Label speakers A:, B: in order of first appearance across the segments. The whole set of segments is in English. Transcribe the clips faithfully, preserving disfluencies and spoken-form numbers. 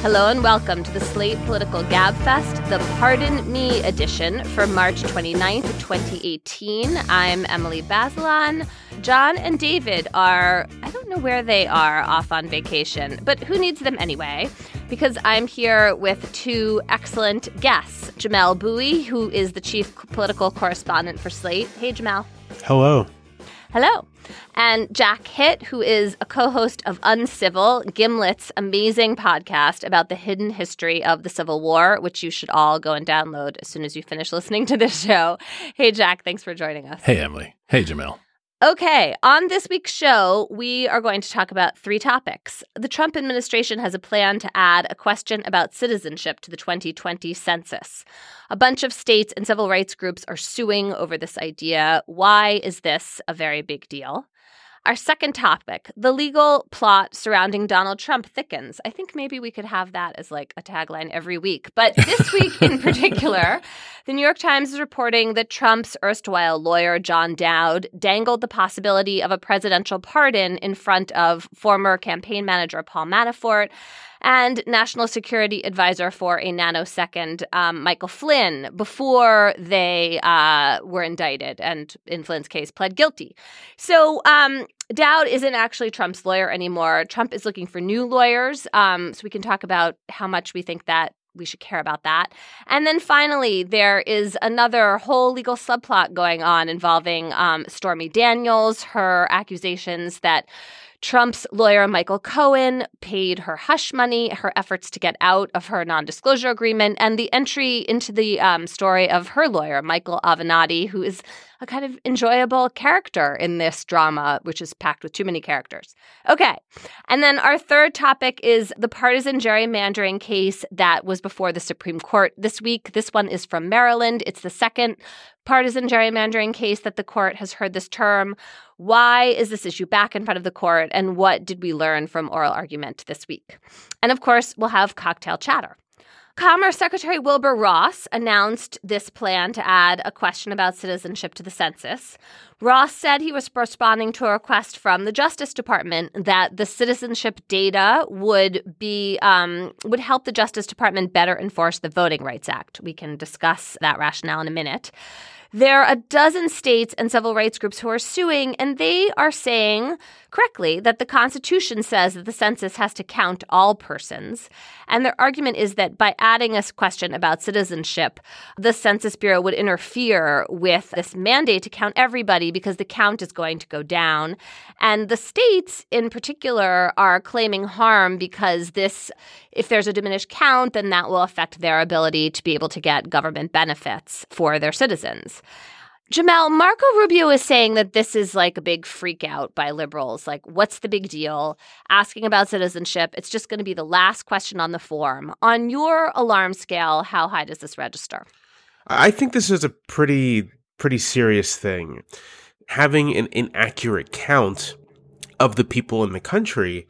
A: Hello and welcome to the Slate Political Gabfest, the Pardon Me edition for March twenty-ninth, twenty eighteen. I'm Emily Bazelon. John and David are, I don't know where they are off on vacation, but who needs them anyway? Because I'm here with two excellent guests. Jamelle Bouie, who is the chief political correspondent for Slate. Hey, Jamelle.
B: Hello.
A: Hello. And Jack Hitt, who is a co-host of Uncivil, Gimlet's amazing podcast about the hidden history of the Civil War, which you should all go and download as soon as you finish listening to this show. Hey, Jack, thanks for joining us.
B: Hey, Emily. Hey, Jamelle.
A: Okay, on this week's show, we are going to talk about three topics. The Trump administration has a plan to add a question about citizenship to the twenty twenty census. A bunch of states and civil rights groups are suing over this idea. Why is this a very big deal? Our second topic, the legal plot surrounding Donald Trump thickens. I think maybe we could have that as like a tagline every week. But this week in particular, the New York Times is reporting that Trump's erstwhile lawyer, John Dowd, dangled the possibility of a presidential pardon in front of former campaign manager Paul Manafort and National Security Advisor for a nanosecond, um, Michael Flynn, before they uh, were indicted and, in Flynn's case, pled guilty. So um, Dowd isn't actually Trump's lawyer anymore. Trump is looking for new lawyers. Um, so we can talk about how much we think that we should care about that. And then finally, there is another whole legal subplot going on involving um, Stormy Daniels, her accusations that Trump's lawyer, Michael Cohen, paid her hush money, her efforts to get out of her non-disclosure agreement, and the entry into the um, story of her lawyer, Michael Avenatti, who is a kind of enjoyable character in this drama, which is packed with too many characters. Okay. And then our third topic is the partisan gerrymandering case that was before the Supreme Court this week. This one is from Maryland. It's the second partisan gerrymandering case that the court has heard this term. Why is this issue back in front of the court, and what did we learn from oral argument this week? And of course, we'll have cocktail chatter. Commerce Secretary Wilbur Ross announced this plan to add a question about citizenship to the census. Ross said he was responding to a request from the Justice Department that the citizenship data would be um, would help the Justice Department better enforce the Voting Rights Act. We can discuss that rationale in a minute. There are a dozen states and civil rights groups who are suing, and they are saying correctly that the Constitution says that the census has to count all persons. And their argument is that by adding a question about citizenship, the Census Bureau would interfere with this mandate to count everybody because the count is going to go down. And the states in particular are claiming harm because this, if there's a diminished count, then that will affect their ability to be able to get government benefits for their citizens. Jamelle, Marco Rubio is saying that this is like a big freak out by liberals. Like, what's the big deal? Asking about citizenship, it's just going to be the last question on the form. On your alarm scale, how high does this register?
B: I think this is a pretty, pretty serious thing. Having an inaccurate count of the people in the country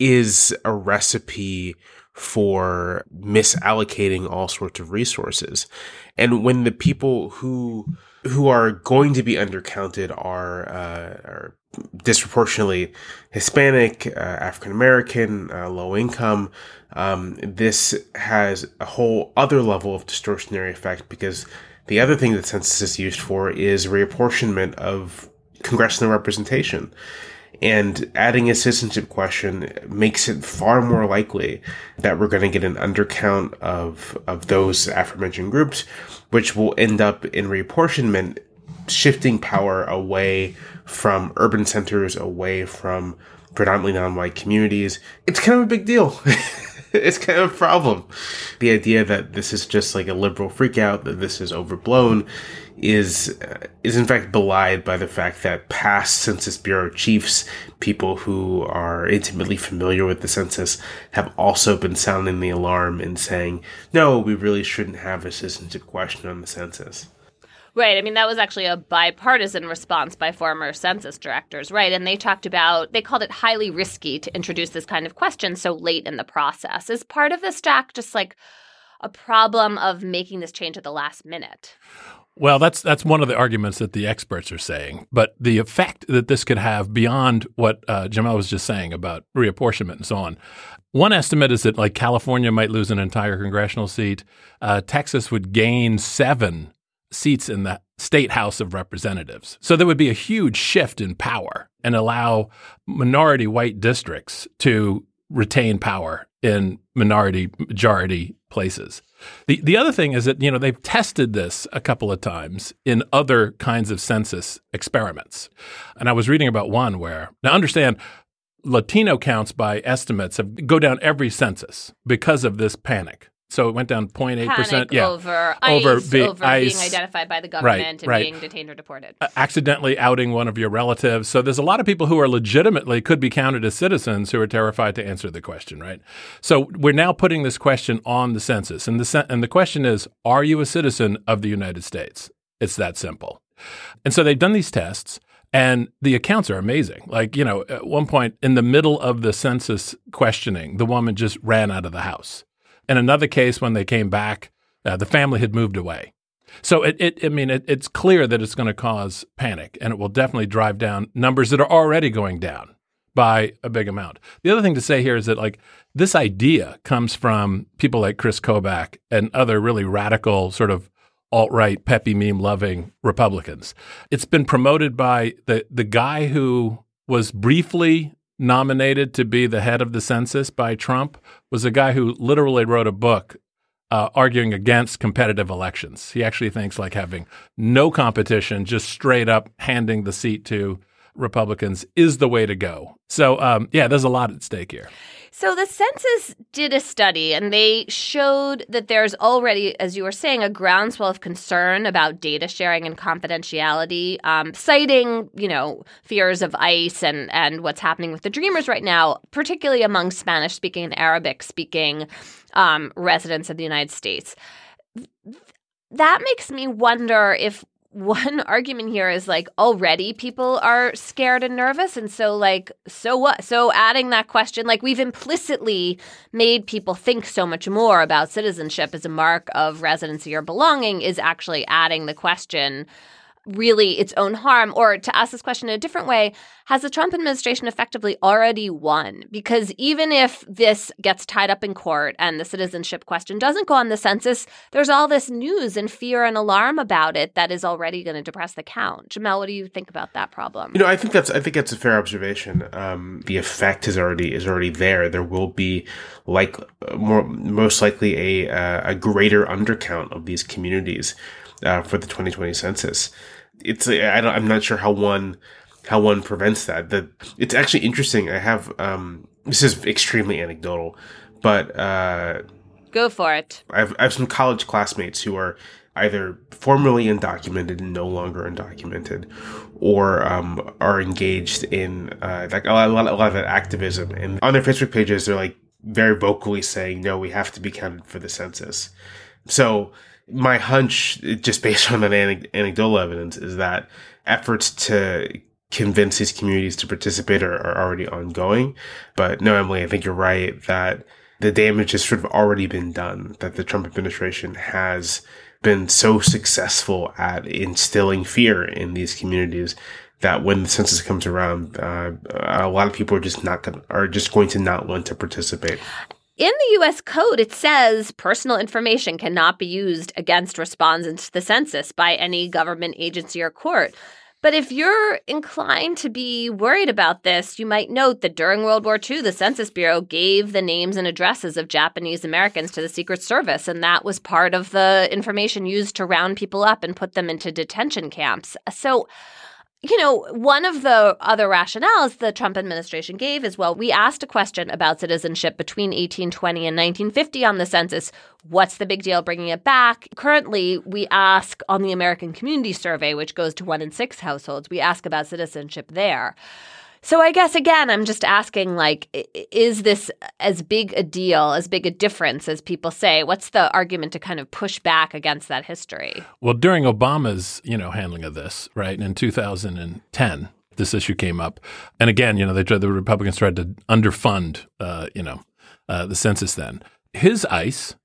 B: is a recipe for misallocating all sorts of resources. And when the people who who are going to be undercounted are uh, are disproportionately Hispanic, uh, African American, uh, low income, um, this has a whole other level of distortionary effect, because the other thing that census is used for is reapportionment of congressional representation. And adding a citizenship question makes it far more likely that we're going to get an undercount of of those aforementioned groups, which will end up in reapportionment, shifting power away from urban centers, away from predominantly non-white communities. It's kind of a big deal. It's kind of a problem. The idea that this is just like a liberal freakout, that this is overblown, is uh, is in fact belied by the fact that past Census Bureau chiefs, people who are intimately familiar with the census, have also been sounding the alarm and saying, no, we really shouldn't have a citizenship question on the census.
A: Right. I mean, that was actually a bipartisan response by former census directors, right? And they talked about, they called it highly risky to introduce this kind of question so late in the process. Is part of this, Jack, just like a problem of making this change at the last minute?
C: Well, that's that's one of the arguments that the experts are saying. But the effect that this could have beyond what uh, Jamelle was just saying about reapportionment and so on, one estimate is that like California might lose an entire congressional seat. Uh, Texas would gain seven seats in the state House of Representatives. So there would be a huge shift in power and allow minority white districts to retain power in minority majority places. The the other thing is that, you know, they've tested this a couple of times in other kinds of census experiments. And I was reading about one where, now understand, Latino counts by estimates have, go down every census because of this panic. So it went down zero point eight percent.
A: Panic
C: yeah.
A: over
C: over,
A: ICE,
C: be,
A: over
C: ICE,
A: being identified by the government
C: right,
A: and
C: right.
A: being detained or deported.
C: Uh, accidentally outing one of your relatives. So there's a lot of people who are legitimately could be counted as citizens who are terrified to answer the question, right? So we're now putting this question on the census. And the, sen- and the question is, are you a citizen of the United States? It's that simple. And so they've done these tests. And the accounts are amazing. Like, you know, at one point in the middle of the census questioning, the woman just ran out of the house. In another case, when they came back, uh, the family had moved away. So, it, it I mean, it, it's clear that it's going to cause panic, and it will definitely drive down numbers that are already going down by a big amount. The other thing to say here is that, like, this idea comes from people like Chris Kobach and other really radical sort of alt-right, peppy meme-loving Republicans. It's been promoted by the the guy who was briefly nominated to be the head of the census by Trump, was a guy who literally wrote a book uh, arguing against competitive elections. He actually thinks like having no competition, just straight up handing the seat to Republicans is the way to go. So, um, yeah, there's a lot at stake here.
A: So the census did a study, and they showed that there's already, as you were saying, a groundswell of concern about data sharing and confidentiality, um, citing, you know, fears of ICE and, and what's happening with the Dreamers right now, particularly among Spanish-speaking and Arabic-speaking um, residents of the United States. That makes me wonder if one argument here is like already people are scared and nervous. And so like, so what? So adding that question, like we've implicitly made people think so much more about citizenship as a mark of residency or belonging is actually adding the question really its own harm. Or to ask this question in a different way, has the Trump administration effectively already won? Because even if this gets tied up in court and the citizenship question doesn't go on the census, there's all this news and fear and alarm about it that is already going to depress the count. Jamelle, what do you think about that problem?
B: You know, I think that's I think that's a fair observation. Um, the effect is already is already there. There will be like more most likely a uh, a greater undercount of these communities uh, for the twenty twenty census. It's I don't, I'm not sure how one how one prevents that. That it's actually interesting. I have um, this is extremely anecdotal, but uh,
A: go for it.
B: I have I have some college classmates who are either formerly undocumented and no longer undocumented, or um, are engaged in uh, like a lot, a lot a lot of that activism. And on their Facebook pages, they're like very vocally saying, "No, we have to be counted for the census." So my hunch, just based on that anecdotal evidence, is that efforts to convince these communities to participate are, are already ongoing. But no, Emily, I think you're right that the damage has sort of already been done, that the Trump administration has been so successful at instilling fear in these communities that when the census comes around, uh, a lot of people are just not gonna, are just going to not want to participate.
A: In the U S Code, it says personal information cannot be used against respondents to the census by any government agency or court. But if you're inclined to be worried about this, you might note that during World War Two, the Census Bureau gave the names and addresses of Japanese Americans to the Secret Service, and that was part of the information used to round people up and put them into detention camps. So, you know, one of the other rationales the Trump administration gave is, well, we asked a question about citizenship between eighteen twenty and nineteen fifty on the census. What's the big deal bringing it back? Currently, we ask on the American Community Survey, which goes to one in six households, we ask about citizenship there. So I guess, again, I'm just asking, like, is this as big a deal, as big a difference as people say? What's the argument to kind of push back against that history?
C: Well, during Obama's, you know, handling of this, right, in two thousand ten, this issue came up. And again, you know, they tried, the Republicans tried to underfund, uh, you know, uh, the census then. His ICE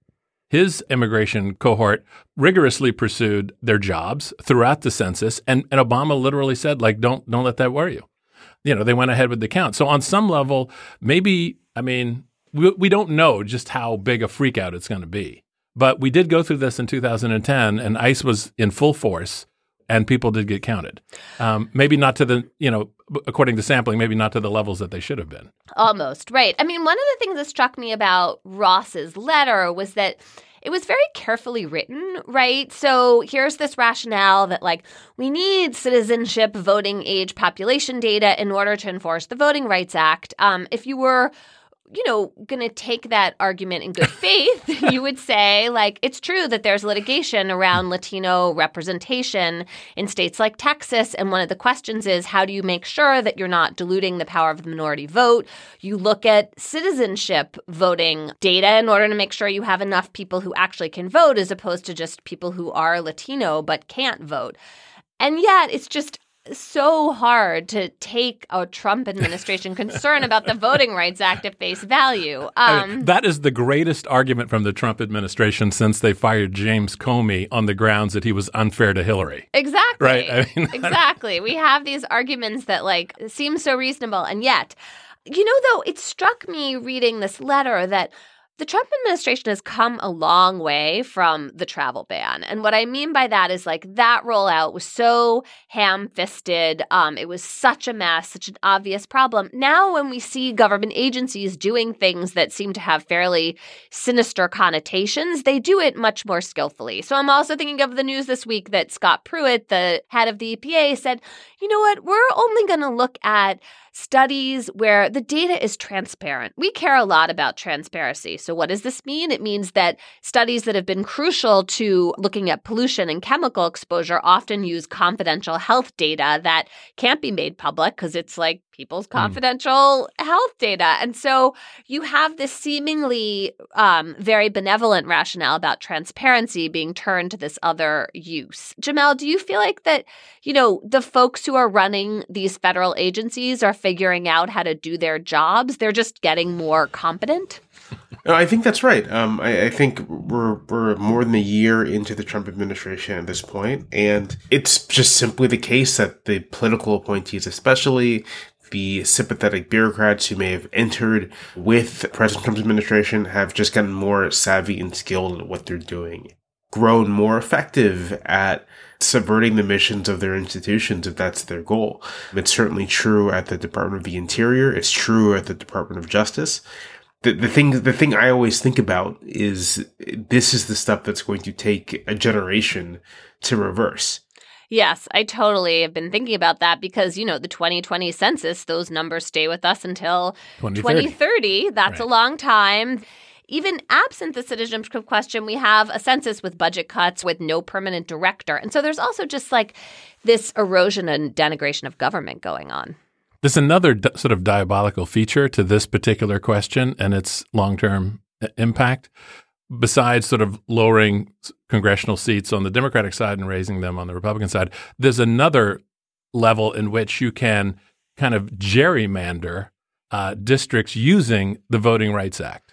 C: his immigration cohort rigorously pursued their jobs throughout the census. And, and Obama literally said, like, don't don't let that worry you. You know, they went ahead with the count. So on some level, maybe, I mean, we, we don't know just how big a freakout it's going to be. But we did go through this in two thousand ten, and ICE was in full force, and people did get counted. Um, maybe not to the, you know, according to sampling, maybe not to the levels that they should have been.
A: Almost, right. I mean, one of the things that struck me about Ross's letter was that it was very carefully written, right? So here's this rationale that, like, we need citizenship, voting age, population data in order to enforce the Voting Rights Act. Um, if you were you know, going to take that argument in good faith, you would say, like, it's true that there's litigation around Latino representation in states like Texas. And one of the questions is, how do you make sure that you're not diluting the power of the minority vote? You look at citizenship voting data in order to make sure you have enough people who actually can vote as opposed to just people who are Latino but can't vote. And yet it's just so hard to take a Trump administration concern about the Voting Rights Act at face value. Um,
C: I mean, that is the greatest argument from the Trump administration since they fired James Comey on the grounds that he was unfair to Hillary.
A: Exactly.
C: Right? I mean,
A: exactly. We have these arguments that, like, seem so reasonable. And yet, you know, though, it struck me reading this letter that the Trump administration has come a long way from the travel ban. And what I mean by that is, like, that rollout was so ham-fisted. Um, it was such a mess, such an obvious problem. Now when we see government agencies doing things that seem to have fairly sinister connotations, they do it much more skillfully. So I'm also thinking of the news this week that Scott Pruitt, the head of the E P A, said, you know what, we're only going to look at studies where the data is transparent. We care a lot about transparency. So what does this mean? It means that studies that have been crucial to looking at pollution and chemical exposure often use confidential health data that can't be made public because it's like people's confidential mm. health data. And so you have this seemingly um, very benevolent rationale about transparency being turned to this other use. Jamelle, do you feel like that, you know, the folks who are running these federal agencies are figuring out how to do their jobs? They're just getting more competent?
B: I think that's right. Um, I, I think we're we're more than a year into the Trump administration at this point, and it's just simply the case that the political appointees, especially the sympathetic bureaucrats who may have entered with President Trump's administration, have just gotten more savvy and skilled at what they're doing, grown more effective at subverting the missions of their institutions if that's their goal. It's certainly true at the Department of the Interior. It's true at the Department of Justice. The, the thing the thing I always think about is this is the stuff that's going to take a generation to reverse.
A: Yes, I totally have been thinking about that because, you know, the twenty twenty census, those numbers stay with us until twenty thirty. That's right. A long time. Even absent the citizenship question, we have a census with budget cuts with no permanent director. And so there's also just like this erosion and denigration of government going on.
C: There's another d- sort of diabolical feature to this particular question and its long-term impact. Besides sort of lowering congressional seats on the Democratic side and raising them on the Republican side, there's another level in which you can kind of gerrymander uh, districts using the Voting Rights Act.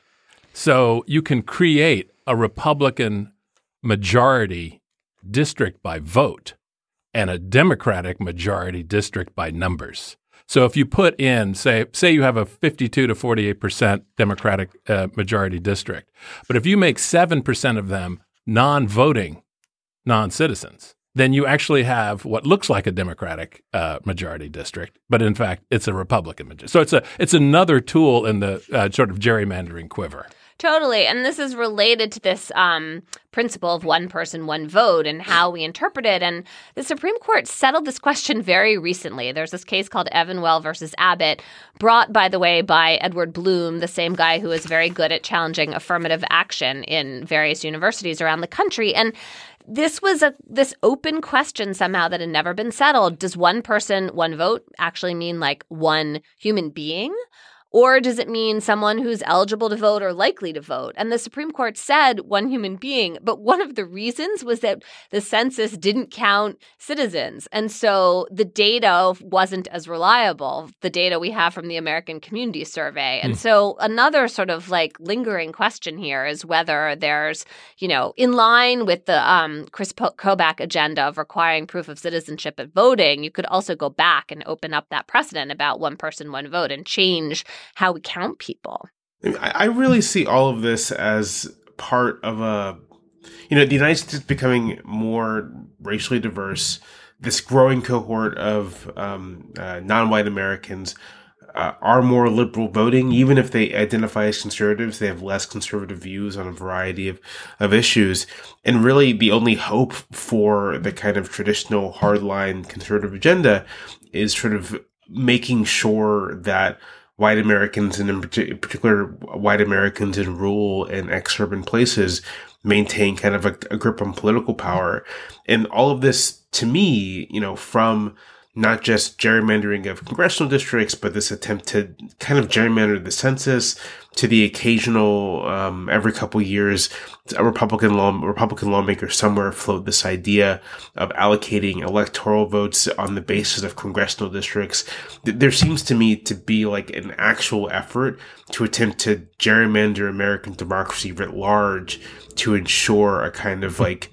C: So you can create a Republican majority district by vote and a Democratic majority district by numbers. So if you put in, say, say you have a fifty-two to forty-eight percent Democratic uh, majority district, but if you make seven percent of them non-voting non-citizens, then you actually have what looks like a Democratic uh, majority district, but in fact, it's a Republican majority. So it's a it's another tool in the uh, sort of gerrymandering quiver.
A: Totally. And this is related to this um, principle of one person, one vote and how we interpret it. And the Supreme Court settled this question very recently. There's this case called Evanwell versus Abbott, brought, by the way, by Edward Bloom, the same guy who is very good at challenging affirmative action in various universities around the country. And this was a this open question somehow that had never been settled. Does one person, one vote actually mean like one human being? Or does it mean someone who's eligible to vote or likely to vote? And the Supreme Court said one human being, but one of the reasons was that the census didn't count citizens. And so the data wasn't as reliable, the data we have from the American Community Survey. And mm. so another sort of like lingering question here is whether there's, you know, in line with the um, Chris Kobach agenda of requiring proof of citizenship at voting, you could also go back and open up that precedent about one person, one vote and change how we count people.
B: I really see all of this as part of a, you know, the United States becoming more racially diverse, this growing cohort of um, uh, non-white Americans uh, are more liberal voting. Even if they identify as conservatives, they have less conservative views on a variety of, of issues. And really the only hope for the kind of traditional hardline conservative agenda is sort of making sure that white Americans, and in particular white Americans in rural and ex-urban places, maintain kind of a, a grip on political power. And all of this, to me, you know, from not just gerrymandering of congressional districts, but this attempt to kind of gerrymander the census, to the occasional, um, every couple of years, a Republican law, Republican lawmaker somewhere float this idea of allocating electoral votes on the basis of congressional districts. There seems to me to be like an actual effort to attempt to gerrymander American democracy writ large to ensure a kind of like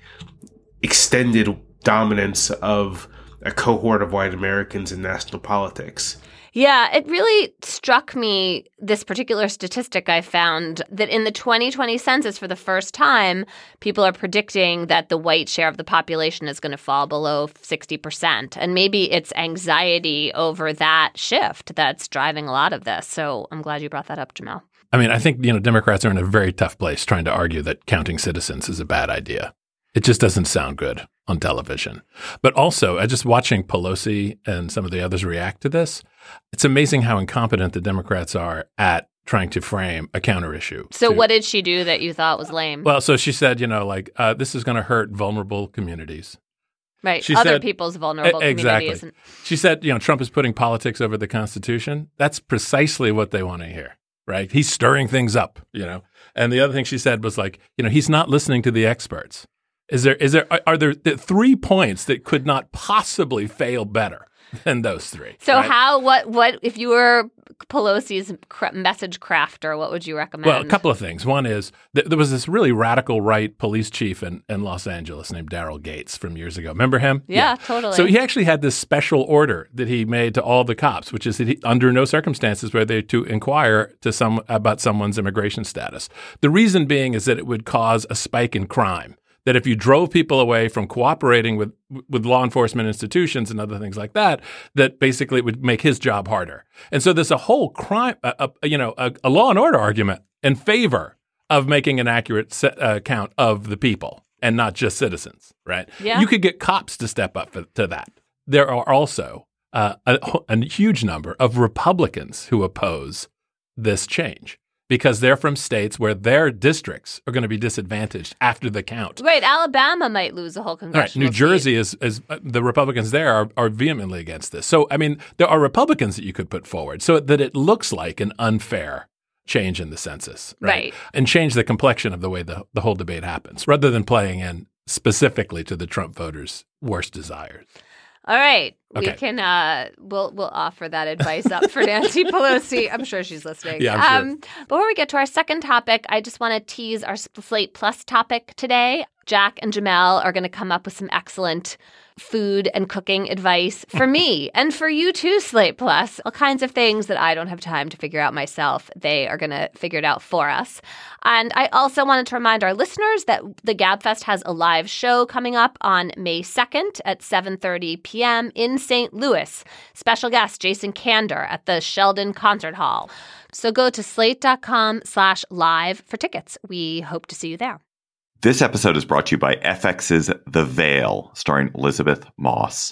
B: extended dominance of a cohort of white Americans in national politics.
A: Yeah, it really struck me, this particular statistic I found, that in the twenty twenty census, for the first time, people are predicting that the white share of the population is going to fall below sixty percent. And maybe it's anxiety over that shift that's driving a lot of this. So I'm glad you brought that up, Jamelle.
C: I mean, I think, you know, Democrats are in a very tough place trying to argue that counting citizens is a bad idea. It just doesn't sound good on television. But also, uh, just watching Pelosi and some of the others react to this, it's amazing how incompetent the Democrats are at trying to frame a counter issue.
A: So
C: to,
A: what did she do that you thought was lame?
C: Well, so she said, you know, like, uh, this is going to hurt vulnerable communities.
A: Right.
C: She
A: Other
C: said,
A: people's vulnerable
C: e- exactly.
A: communities.
C: She said, you know, Trump is putting politics over the Constitution. That's precisely what they want to hear, right? He's stirring things up, you know. And the other thing she said was like, you know, he's not listening to the experts. Is there is there are there three points that could not possibly fail better than those three?
A: So
C: right?
A: how what what if you were Pelosi's message crafter, what would you recommend?
C: Well, a couple of things. One is th- there was this really radical right police chief in, in Los Angeles named Daryl Gates from years ago. Remember him?
A: Yeah, yeah, totally.
C: So he actually had this special order that he made to all the cops, which is that he, under no circumstances were they to inquire to some about someone's immigration status. The reason being is that it would cause a spike in crime. That if you drove people away from cooperating with with law enforcement institutions and other things like that, that basically it would make his job harder. And so there's a whole crime, uh, uh, you know, a, a law and order argument in favor of making an accurate set, uh, count of the people and not just citizens, right?
A: Yeah.
C: You could get cops to step up for, to that. There are also uh, a, a huge number of Republicans who oppose this change, because they're from states where their districts are going to be disadvantaged after the count.
A: Right. Alabama might lose a whole congressional
C: Right. New Jersey
A: seat.
C: is, is uh, the Republicans there are, are vehemently against this. So, I mean, there are Republicans that you could put forward so that it looks like an unfair change in the census. Right.
A: Right.
C: And change the complexion of the way the, the whole debate happens, rather than playing in specifically to the Trump voters' worst desires.
A: All right.
C: Okay.
A: We can uh we'll we'll offer that advice up for Nancy Pelosi. I'm sure she's listening.
C: Yeah, I'm sure.
A: Um, before we get to our second topic, I just want to tease our Slate Plus topic today. Jack and Jamelle are going to come up with some excellent food and cooking advice for me and for you too, Slate Plus. All kinds of things that I don't have time to figure out myself. They are going to figure it out for us. And I also wanted to remind our listeners that the GabFest has a live show coming up on May second at seven thirty p.m. in Saint Louis. Special guest Jason Kander at the Sheldon Concert Hall. So go to slate.com slash live for tickets. We hope to see you there.
D: This episode is brought to you by F X's The Veil, starring Elizabeth Moss.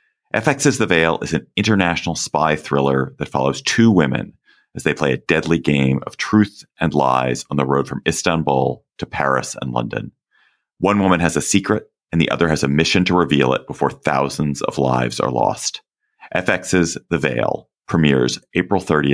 D: F X's The Veil is an international spy thriller that follows two women as they play a deadly game of truth and lies on the road from Istanbul to Paris and London. One woman has a secret, and the other has a mission to reveal it before thousands of lives are lost. F X's The Veil premieres April thirtieth,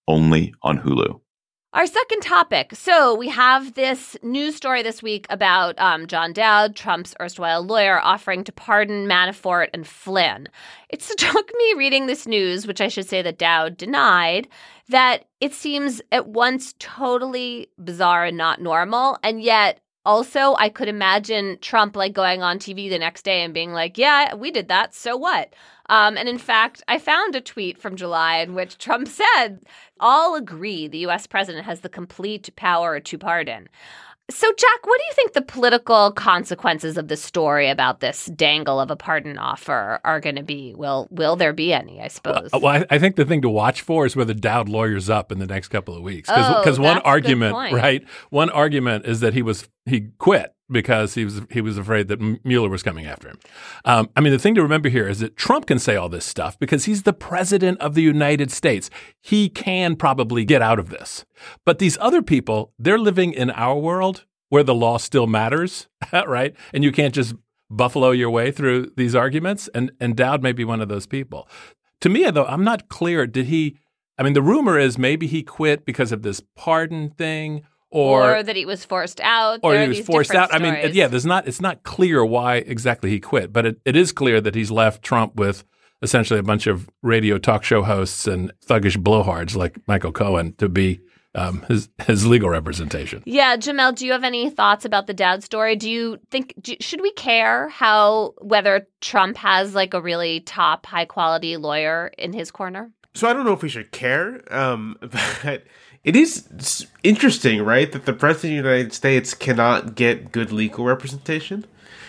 D: only on Hulu.
A: Our second topic. So we have this news story this week about um, John Dowd, Trump's erstwhile lawyer, offering to pardon Manafort and Flynn. It struck me reading this news, which I should say that Dowd denied, that it seems at once totally bizarre and not normal, and yet also I could imagine Trump like going on T V the next day and being like, yeah, we did that, so what? Um, and in fact, I found a tweet from July in which Trump said, all agree the U S president has the complete power to pardon. So, Jack, what do you think the political consequences of the story about this dangle of a pardon offer are going to be? Will will there be any, I suppose?
C: Well, well I, I think the thing to watch for is whether Dowd lawyers up in the next couple of weeks. Because
A: oh,
C: one
A: that's
C: argument,
A: a good point.
C: right? One argument is that he was he quit because he was he was afraid that Mueller was coming after him. Um, I mean, the thing to remember here is that Trump can say all this stuff because he's the president of the United States. He can probably get out of this. But these other people, they're living in our world where the law still matters, right? And you can't just buffalo your way through these arguments. And, and Dowd may be one of those people. To me, though, I'm not clear. Did he – I mean, the rumor is maybe he quit because of this pardon thing. Or,
A: or that he was forced out.
C: Or
A: there
C: he was forced out.
A: Stories.
C: I mean, yeah, there's not. It's not clear why exactly he quit, but it, it is clear that he's left Trump with essentially a bunch of radio talk show hosts and thuggish blowhards like Michael Cohen to be um, his his legal representation.
A: Yeah, Jamel, do you have any thoughts about the Dowd story? Do you think do, should we care how whether Trump has like a really top high quality lawyer in his corner?
B: So I don't know if we should care, um, but. It is interesting, right, that the president of the United States cannot get good legal representation.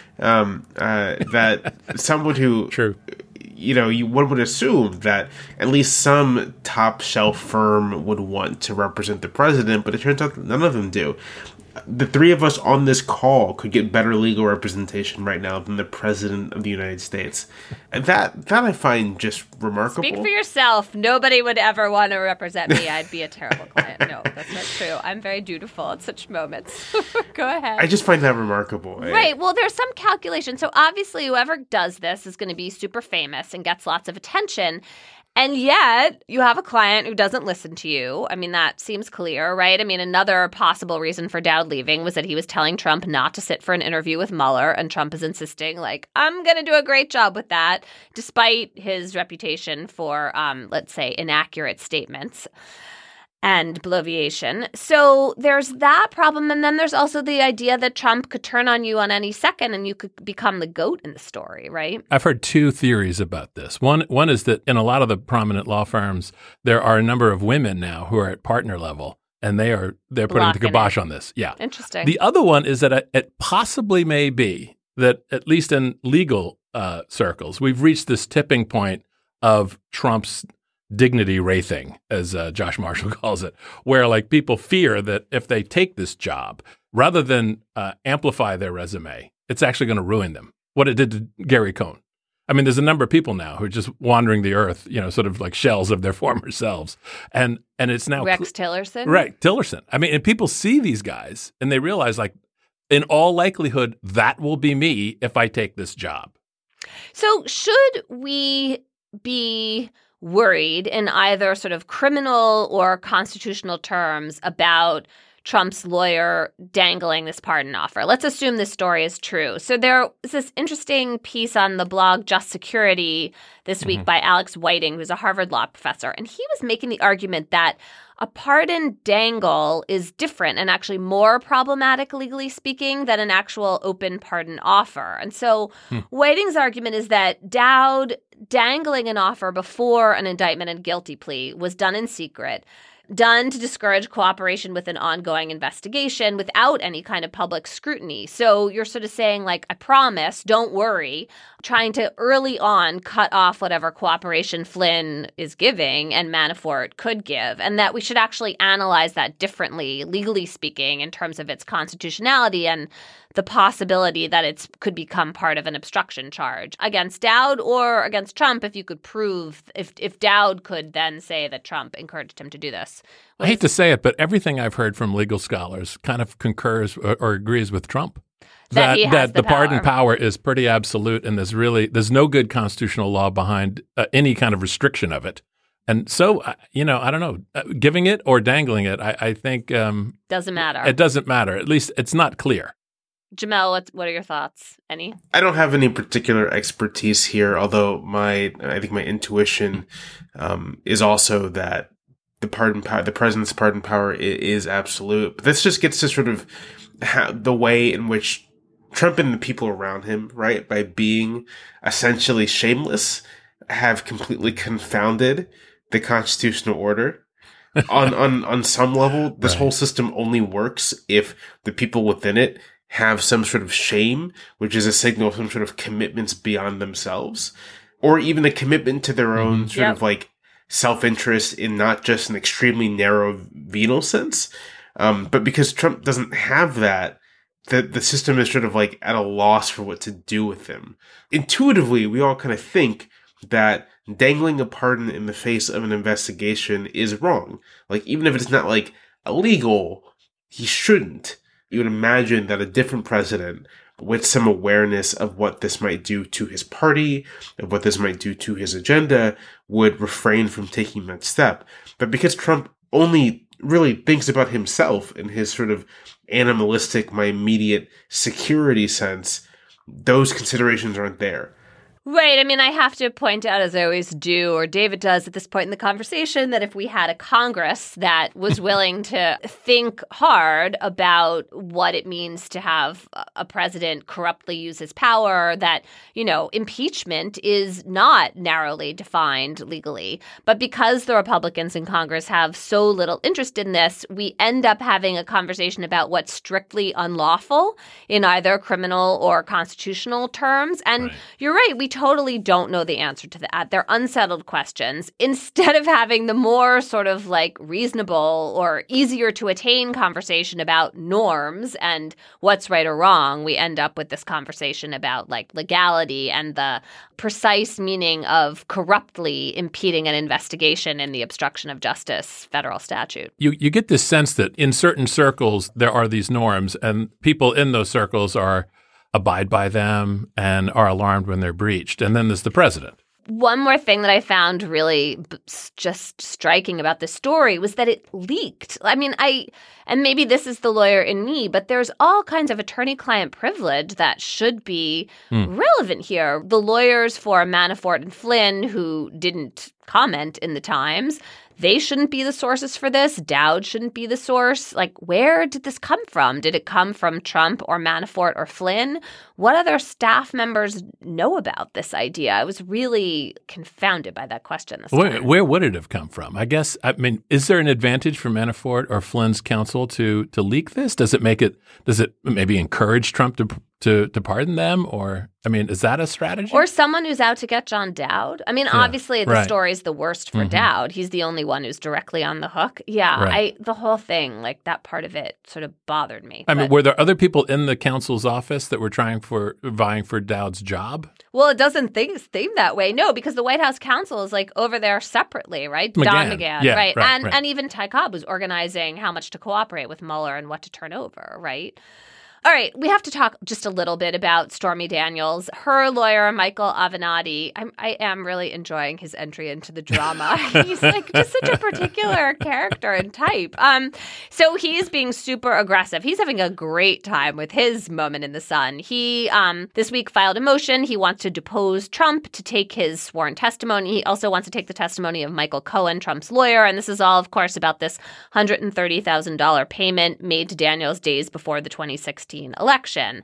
B: Um, uh, that someone who,
C: True.
B: you know, you one would assume that at least some top shelf firm would want to represent the president, but it turns out that none of them do. The three of us on this call could get better legal representation right now than the president of the United States. And that that I find just remarkable.
A: Speak for yourself. Nobody would ever want to represent me. I'd be a terrible client. No, that's not true. I'm very dutiful at such moments. Go ahead.
B: I just find that remarkable.
A: Right. Well, there's some calculation. So obviously whoever does this is going to be super famous and gets lots of attention. And yet, you have a client who doesn't listen to you. I mean, that seems clear, right? I mean, another possible reason for Dowd leaving was that he was telling Trump not to sit for an interview with Mueller, and Trump is insisting, like, I'm going to do a great job with that, despite his reputation for, um, let's say, inaccurate statements and bloviation. So there's that problem. And then there's also the idea that Trump could turn on you on any second and you could become the goat in the story, right?
C: I've heard two theories about this. One one is that in a lot of the prominent law firms, there are a number of women now who are at partner level, and they are they're putting
A: Locking
C: the kibosh
A: it.
C: on this. Yeah.
A: Interesting.
C: The other one is that it possibly may be that, at least in legal uh, circles, we've reached this tipping point of Trump's dignity wraithing, as uh, Josh Marshall calls it, where like people fear that if they take this job, rather than uh, amplify their resume, it's actually going to ruin them. What it did to Gary Cohn. I mean, there's a number of people now who are just wandering the earth, you know, sort of like shells of their former selves. And and it's now
A: Rex Tillerson?
C: Right, Tillerson. I mean, and people see these guys and they realize, like, in all likelihood, that will be me if I take this job.
A: So should we be worried in either sort of criminal or constitutional terms about Trump's lawyer dangling this pardon offer? Let's assume this story is true. So there was this interesting piece on the blog Just Security this week mm-hmm. by Alex Whiting, who's a Harvard law professor. And he was making the argument that a pardon dangle is different and actually more problematic, legally speaking, than an actual open pardon offer. And so hmm. Whiting's argument is that Dowd dangling an offer before an indictment and guilty plea was done in secret, done to discourage cooperation with an ongoing investigation without any kind of public scrutiny. So you're sort of saying, like, I promise, don't worry, trying to early on cut off whatever cooperation Flynn is giving and Manafort could give, and that we should actually analyze that differently, legally speaking, in terms of its constitutionality and the possibility that it could become part of an obstruction charge against Dowd or against Trump if you could prove, if if Dowd could then say that Trump encouraged him to do this.
C: What I hate to say it, but everything I've heard from legal scholars kind of concurs or, or agrees with Trump.
A: That,
C: that,
A: he has
C: that
A: the,
C: the pardon
A: power.
C: power is pretty absolute, and there's really there's no good constitutional law behind uh, any kind of restriction of it. And so, uh, you know, I don't know, uh, giving it or dangling it, I, I think um,
A: doesn't matter.
C: It doesn't matter. At least it's not clear.
A: Jamel, what, what are your thoughts? Any?
B: I don't have any particular expertise here, although my I think my intuition um, is also that the pardon power, the president's pardon power is, is absolute. But this just gets to sort of how, the way in which Trump and the people around him, right, by being essentially shameless, have completely confounded the constitutional order. on on on some level, this
C: right.
B: whole system only works if the people within it have some sort of shame, which is a signal of some sort of commitments beyond themselves, or even a commitment to their own sort
A: yep.
B: of like self-interest in not just an extremely narrow venal sense. Um, but because Trump doesn't have that, the, the system is sort of like at a loss for what to do with him. Intuitively, we all kind of think that dangling a pardon in the face of an investigation is wrong. Like, even if it's not like illegal, he shouldn't. You would imagine that a different president with some awareness of what this might do to his party, of what this might do to his agenda, would refrain from taking that step. But because Trump only really thinks about himself in his sort of animalistic, my immediate security sense, those considerations aren't there.
A: Right. I mean, I have to point out, as I always do, or David does at this point in the conversation, that if we had a Congress that was willing to think hard about what it means to have a president corruptly use his power, that, you know, impeachment is not narrowly defined legally. But because the Republicans in Congress have so little interest in this, we end up having a conversation about what's strictly unlawful in either criminal or constitutional terms. And
C: right.
A: you're right. We totally don't know the answer to that. They're unsettled questions. Instead of having the more sort of like reasonable or easier to attain conversation about norms and what's right or wrong, we end up with this conversation about like legality and the precise meaning of corruptly impeding an investigation in the obstruction of justice federal statute.
C: You you get this sense that in certain circles there are these norms, and people in those circles are abide by them and are alarmed when they're breached. And then there's the president.
A: One more thing that I found really just striking about this story was that it leaked. I mean, I, and maybe this is the lawyer in me, but there's all kinds of attorney-client privilege that should be hmm. relevant here. The lawyers for Manafort and Flynn who didn't comment in the Times, they shouldn't be the sources for this. Dowd shouldn't be the source. Like, where did this come from? Did it come from Trump or Manafort or Flynn? What other staff members know about this idea? I was really confounded by that question this
C: where,
A: time.
C: Where would it have come from? I guess, I mean, is there an advantage for Manafort or Flynn's counsel to to leak this? Does it make it, does it maybe encourage Trump to to to pardon them? Or, I mean, is that a strategy?
A: Or someone who's out to get John Dowd? I mean, yeah, obviously the right. story is the worst for mm-hmm. Dowd. He's the only one who's directly on the hook. Yeah, right. I the whole thing, like that part of it sort of bothered me.
C: I
A: but,
C: mean, were there other people in the counsel's office that were trying for, vying for Dowd's job?
A: Well, it doesn't think, seem that way. No, because the White House counsel is like over there separately, right?
C: McGahn.
A: Don McGahn,
C: yeah,
A: right?
C: right
A: and
C: right.
A: and even Ty Cobb was organizing how much to cooperate with Mueller and what to turn over, right? All right, we have to talk just a little bit about Stormy Daniels. Her lawyer, Michael Avenatti, I'm, I am really enjoying his entry into the drama. He's like just such a particular character and type. Um, so he's being super aggressive. He's having a great time with his moment in the sun. He um, this week filed a motion. He wants to depose Trump to take his sworn testimony. He also wants to take the testimony of Michael Cohen, Trump's lawyer. And this is all, of course, about this one hundred thirty thousand dollars payment made to Daniels days before the twenty sixteen election.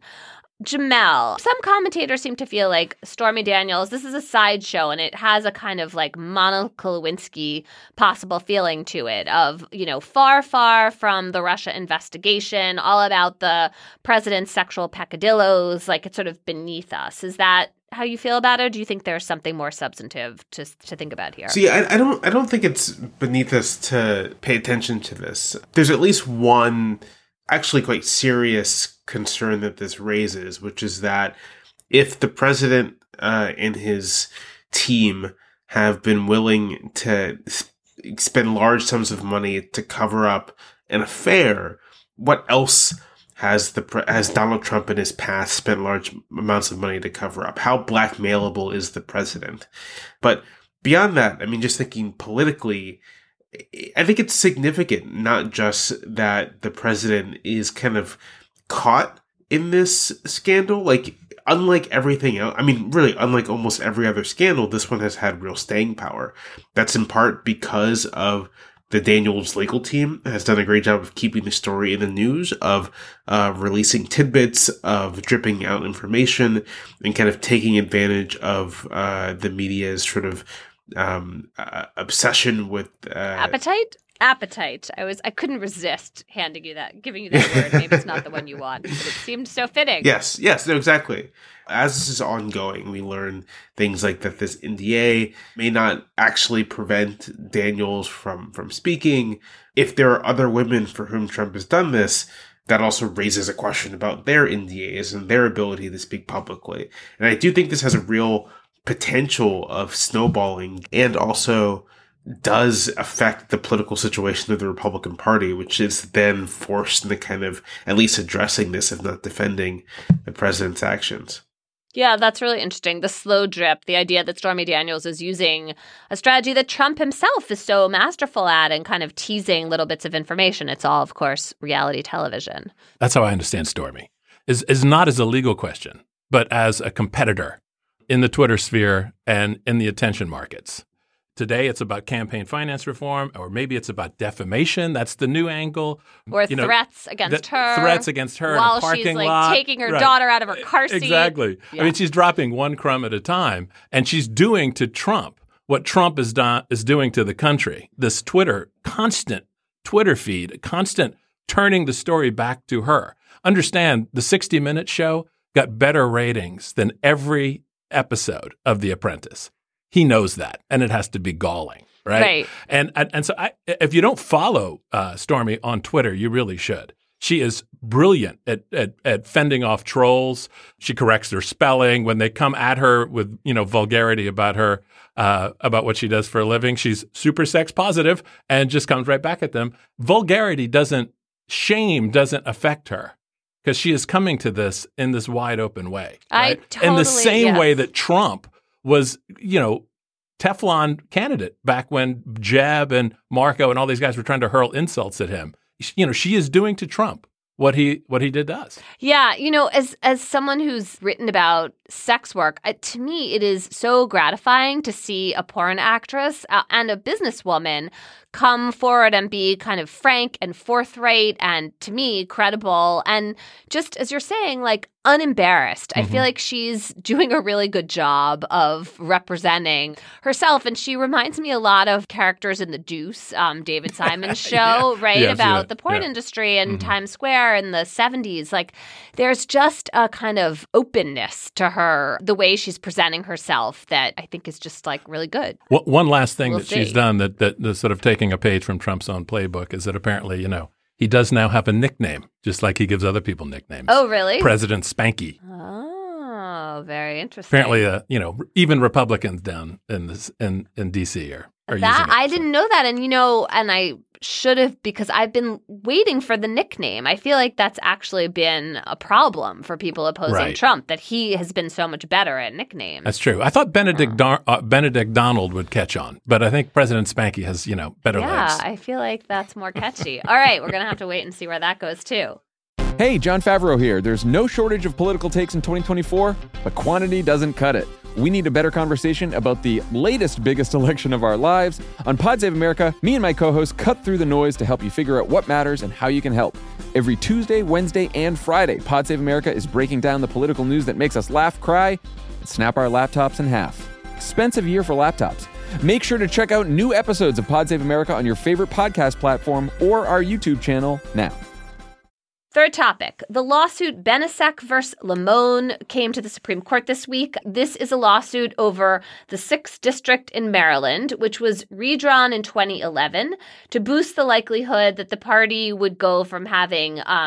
A: Jamel, some commentators seem to feel like Stormy Daniels, this is a sideshow and it has a kind of like Monica Lewinsky possible feeling to it of, you know, far, far from the Russia investigation, all about the president's sexual peccadillos, like it's sort of beneath us. Is that how you feel about it? Or do you think there's something more substantive to to think about here?
B: See, I, I don't I don't think it's beneath us to pay attention to this. There's at least one actually quite serious concern that this raises, which is that if the president uh, and his team have been willing to spend large sums of money to cover up an affair, what else has the has Donald Trump in his past spent large amounts of money to cover up? How blackmailable is the president? But beyond that, I mean, just thinking politically, I think it's significant, not just that the president is kind of caught in this scandal. Like, unlike everything else, I mean, really, unlike almost every other scandal, this one has had real staying power. That's in part because of the Daniels legal team has done a great job of keeping the story in the news, of uh, releasing tidbits, of dripping out information, and kind of taking advantage of uh, the media's sort of um, uh, obsession with uh,
A: appetite. Appetite. I was. I couldn't resist handing you that, giving you that word. Maybe it's not the one you want, but it seemed so fitting.
B: Yes. Yes. No. Exactly. As this is ongoing, we learn things like that this N D A may not actually prevent Daniels from from speaking. If there are other women for whom Trump has done this, that also raises a question about their N D As and their ability to speak publicly. And I do think this has a real potential of snowballing, and also does affect the political situation of the Republican Party, which is then forced into kind of at least addressing this, if not defending the president's actions.
A: Yeah, that's really interesting. The slow drip, the idea that Stormy Daniels is using a strategy that Trump himself is so masterful at, and kind of teasing little bits of information. It's all, of course, reality television.
C: That's how I understand Stormy, is is not as a legal question, but as a competitor in the Twitter sphere and in the attention markets. Today, it's about campaign finance reform, or maybe it's about defamation. That's the new angle.
A: Or
C: you know,
A: threats against
C: th-
A: her.
C: Threats against her
A: while
C: in a parking
A: she's like
C: lot.
A: taking her
C: Right.
A: daughter out of her car seat.
C: Exactly.
A: Yeah.
C: I mean, she's dropping one crumb at a time, and she's doing to Trump what Trump is, do- is doing to the country. This Twitter, constant Twitter feed, constant turning the story back to her. Understand, the sixty minute show got better ratings than every episode of The Apprentice. He knows that, and it has to be galling, right?
A: Right.
C: And and, and so I, if you don't follow uh, Stormy on Twitter, you really should. She is brilliant at, at at fending off trolls. She corrects their spelling when they come at her with, you know, vulgarity about her, uh, about what she does for a living. She's super sex positive and just comes right back at them. Vulgarity doesn't, shame doesn't affect her, because she is coming to this in this wide open way. Right?
A: I totally,
C: in the same
A: yes.
C: way that Trump was, you know, Teflon candidate back when Jeb and Marco and all these guys were trying to hurl insults at him. You know, she is doing to Trump what he what he did to us.
A: Yeah, you know, as as someone who's written about sex work, uh, to me it is so gratifying to see a porn actress uh, and a businesswoman come forward and be kind of frank and forthright and, to me, credible and just, as you're saying, like unembarrassed. Mm-hmm. I feel like she's doing a really good job of representing herself, and she reminds me a lot of characters in The Deuce, um, David Simon's show, yeah. right,
C: yes,
A: about
C: yeah.
A: the porn
C: yeah.
A: industry and
C: mm-hmm.
A: Times Square in the seventies. Like, there's just a kind of openness to her, the way she's presenting herself, that I think is just like really good.
C: Well, one last thing
A: we'll
C: that
A: see.
C: she's done that, that that's sort of taking a page from Trump's own playbook is that apparently, you know, he does now have a nickname, just like he gives other people nicknames.
A: Oh, really?
C: President Spanky.
A: Oh, very interesting.
C: Apparently, uh, you know, even Republicans down in this in, in D C are, are
A: that,
C: using it.
A: I
C: so.
A: didn't know that. And, you know, and I should have, because I've been waiting for the nickname. I feel like that's actually been a problem for people opposing
C: Right.
A: Trump, that he has been so much better at nicknames.
C: That's true. I thought Benedict
A: Oh.
C: Dar- uh, Benedict Donald would catch on, but I think President Spanky has, you know, better
A: yeah,
C: legs.
A: I feel like that's more catchy. All right, we're going to have to wait and see where that goes, too.
E: Hey, John Favreau here. There's no shortage of political takes in twenty twenty-four, but quantity doesn't cut it. We need a better conversation about the latest biggest election of our lives. On Pod Save America, me and my co-hosts cut through the noise to help you figure out what matters and how you can help. Every Tuesday, Wednesday, and Friday, Pod Save America is breaking down the political news that makes us laugh, cry, and snap our laptops in half. Expensive year for laptops. Make sure to check out new episodes of Pod Save America on your favorite podcast platform or our YouTube channel now.
A: Third topic, the lawsuit Benisek versus Lamone came to the Supreme Court this week. This is a lawsuit over the sixth District in Maryland, which was redrawn in twenty eleven to boost the likelihood that the party would go from having um,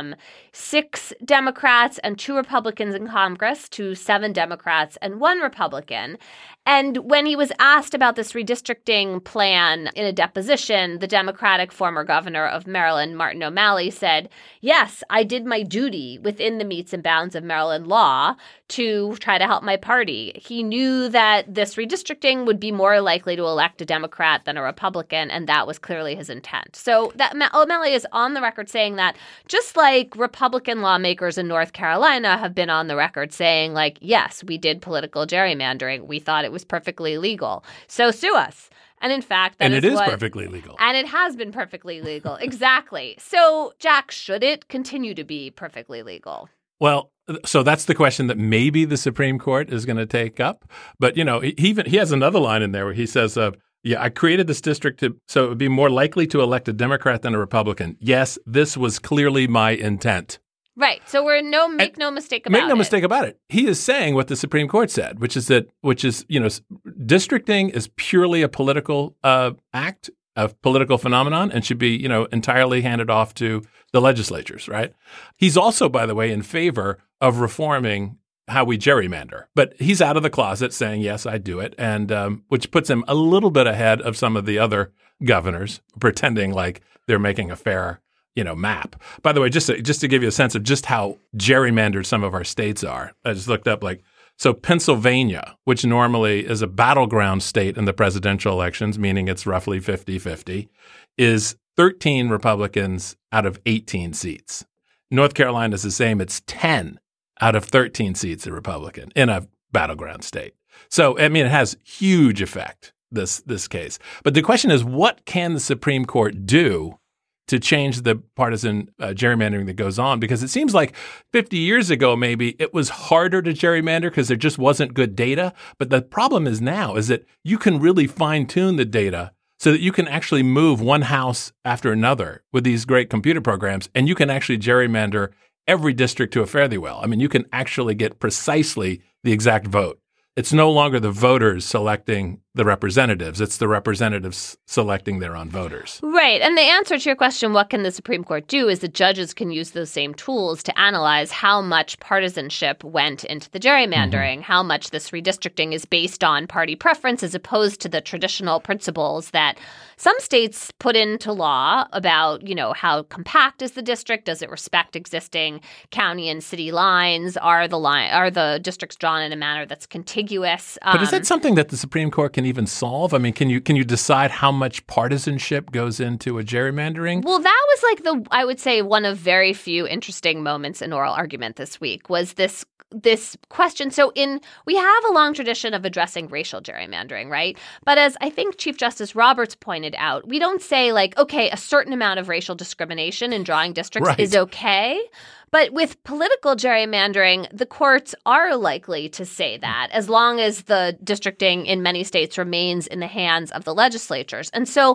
A: six Democrats and two Republicans in Congress to seven Democrats and one Republican. And when he was asked about this redistricting plan in a deposition, the Democratic former governor of Maryland, Martin O'Malley, said, yes, I did my duty within the metes and bounds of Maryland law to try to help my party. He knew that this redistricting would be more likely to elect a Democrat than a Republican, and that was clearly his intent. So that O'Malley is on the record saying that, just like Republican lawmakers in North Carolina have been on the record saying, like, yes, we did political gerrymandering. We thought it was perfectly legal. So sue us. And in fact, that
C: and
A: is
C: it is
A: what,
C: perfectly legal.
A: And it has been perfectly legal. Exactly. So, Jack, should it continue to be perfectly legal?
C: Well, so that's the question that maybe the Supreme Court is going to take up. But, you know, he even he has another line in there where he says, uh, yeah, I created this district to, so it would be more likely to elect a Democrat than a Republican. Yes, this was clearly my intent.
A: Right. So we're no make
C: and
A: no mistake about it.
C: Make no it. mistake about it. He is saying what the Supreme Court said, which is that, which is, you know, districting is purely a political uh, act, a political phenomenon, and should be, you know, entirely handed off to the legislatures, right? He's also, by the way, in favor of reforming how we gerrymander. But he's out of the closet saying, yes, I do it, and um, which puts him a little bit ahead of some of the other governors pretending like they're making a fair you know, map. By the way, just to, just to give you a sense of just how gerrymandered some of our states are, I just looked up like, so Pennsylvania, which normally is a battleground state in the presidential elections, meaning it's roughly fifty-fifty, is thirteen Republicans out of eighteen seats. North Carolina is the same. It's ten out of thirteen seats a Republican in a battleground state. So, I mean, it has huge effect, this this case. But the question is, what can the Supreme Court do to change the partisan uh, gerrymandering that goes on? Because it seems like fifty years ago, maybe it was harder to gerrymander because there just wasn't good data. But the problem is now is that you can really fine tune the data so that you can actually move one house after another with these great computer programs, and you can actually gerrymander every district to a fare thee well. I mean, you can actually get precisely the exact vote. It's no longer the voters selecting the representatives. It's the representatives selecting their own voters.
A: Right. And the answer to your question, what can the Supreme Court do, is that judges can use those same tools to analyze how much partisanship went into the gerrymandering, mm-hmm. how much this redistricting is based on party preference as opposed to the traditional principles that some states put into law about, you know, how compact is the district? Does it respect existing county and city lines? Are the line are the districts drawn in a manner that's contiguous? Um,
C: but is that something that the Supreme Court can even solve? I mean, can you can you decide how much partisanship goes into a gerrymandering?
A: Well, that was like the, I would say, one of very few interesting moments in oral argument this week was this this question. So in we have a long tradition of addressing racial gerrymandering, right? But as I think Chief Justice Roberts pointed out, we don't say like, okay, a certain amount of racial discrimination in drawing districts right. is okay. But with political gerrymandering, the courts are likely to say that as long as the districting in many states remains in the hands of the legislatures. And so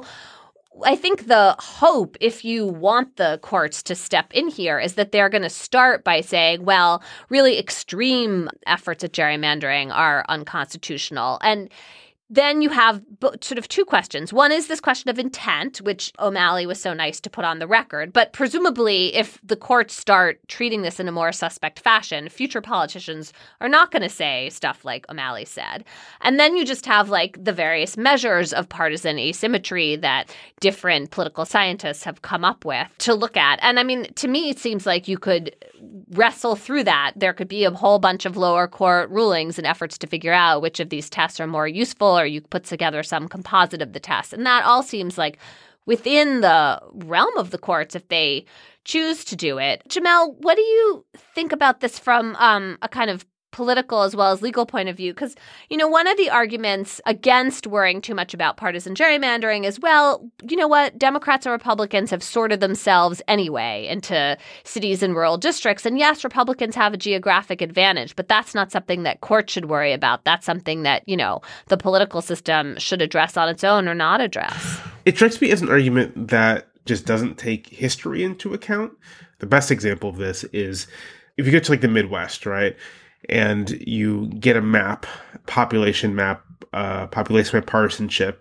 A: I think the hope, if you want the courts to step in here, is that they're going to start by saying, well, really extreme efforts at gerrymandering are unconstitutional. And then you have sort of two questions. One is this question of intent, which O'Malley was so nice to put on the record. But presumably, if the courts start treating this in a more suspect fashion, future politicians are not going to say stuff like O'Malley said. And then you just have like the various measures of partisan asymmetry that different political scientists have come up with to look at. And I mean, to me, it seems like you could wrestle through that. There could be a whole bunch of lower court rulings and efforts to figure out which of these tests are more useful, or you put together some composite of the tests. And that all seems like within the realm of the courts if they choose to do it. Jamelle, what do you think about this from um, a kind of political as well as legal point of view? Because, you know, one of the arguments against worrying too much about partisan gerrymandering is, well, you know what, Democrats and Republicans have sorted themselves anyway into cities and rural districts. And yes, Republicans have a geographic advantage, but that's not something that courts should worry about. That's something that, you know, the political system should address on its own or not address.
B: It strikes me as an argument that just doesn't take history into account. The best example of this is if you go to like the Midwest, right? And you get a map, population map, uh, population by partisanship,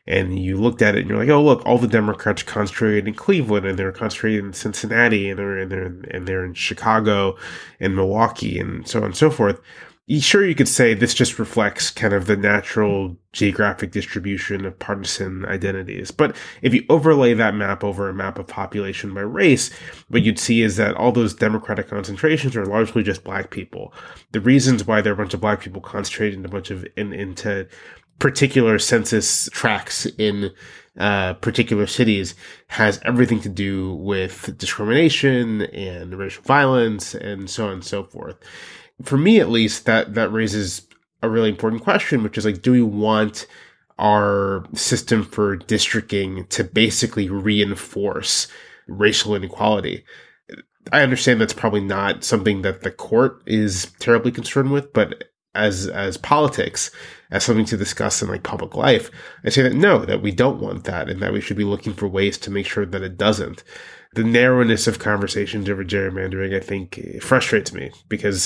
B: and you looked at it and you're like, oh, look, all the Democrats are concentrated in Cleveland, and they're concentrated in Cincinnati, and they're, and they're, and they're in Chicago and Milwaukee, and so on and so forth. Sure, you could say this just reflects kind of the natural geographic distribution of partisan identities. But if you overlay that map over a map of population by race, what you'd see is that all those Democratic concentrations are largely just black people. The reasons why there are a bunch of black people concentrated in a bunch of in, into particular census tracts in uh, particular cities has everything to do with discrimination and racial violence and so on and so forth. For me, at least, that, that raises a really important question, which is like, do we want our system for districting to basically reinforce racial inequality? I understand that's probably not something that the court is terribly concerned with, but as as politics, as something to discuss in like public life, I say that no, that we don't want that, and that we should be looking for ways to make sure that it doesn't. The narrowness of conversations over gerrymandering, I think, frustrates me, because